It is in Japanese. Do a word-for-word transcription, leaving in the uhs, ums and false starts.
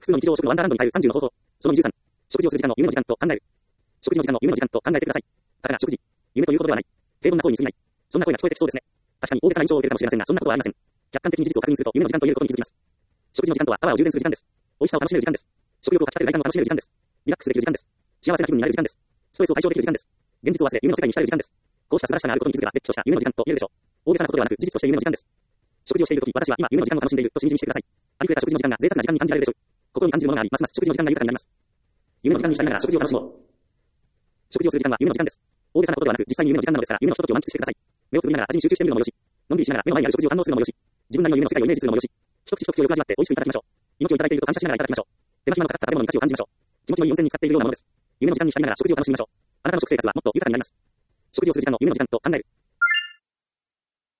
複数の日常食のワンダーランドに変えるさんじゅうの方法。そのにじゅうさん。食事をする時間の夢の時間と考える。食事の時間の夢の時間と考えてください。たかが食事。夢ということではない。平凡な行為に過ぎない。そんな声が聞こえてきそうですね。確かに大げさな印象を受けるかもしれませんが、そんなことはありません。客観的に事実を確認すると夢の時間と言えることに気づきます。食事の時間とはパワーを充電する時間です。美味しさを楽しめる時間です。食欲をかき立てる外観を楽しめる時間です。リラックスできる時間です。幸せな気分になれる時間です。ストレスを解消できる時間です。現実を忘れ夢の世界に浸れる時間です。こうした素晴らしさがあることに気づくが、れっきとした夢の時間と言えるでしょう。大げさなことではなく、事実として夢の時間です。食事をしているとき、私は今夢の時間を楽しんでいると信じにしてください。ありふれた食事の時間が贅沢な時間に感じられるでしょう。心に感じるものがあり、ますます食事の時間が豊かになります。夢の時間に浸りながら食事を楽しもう。食事をする時間は夢の時間です。大げさなことではなく、実際に夢の時間なのですから、夢のひとときを満喫してください。目をつぶりながら味に集中してみるのもよし、のんびりしながら目の前にある食事を堪能するのもよし、自分なりの夢の世界をイメージするのもよし、一口一口をよく味わって美味しくいただきましょう。命をいただいていると感謝しながらいただきましょう。手間暇のかかった食べ物に価値を感じましょう。気持ちのいい温泉に浸っているようなものです。夢の時間に浸りながら食事を楽しみましょう。あなたの食生活はもっと豊かになります。食事をする時間の夢の時間と考える。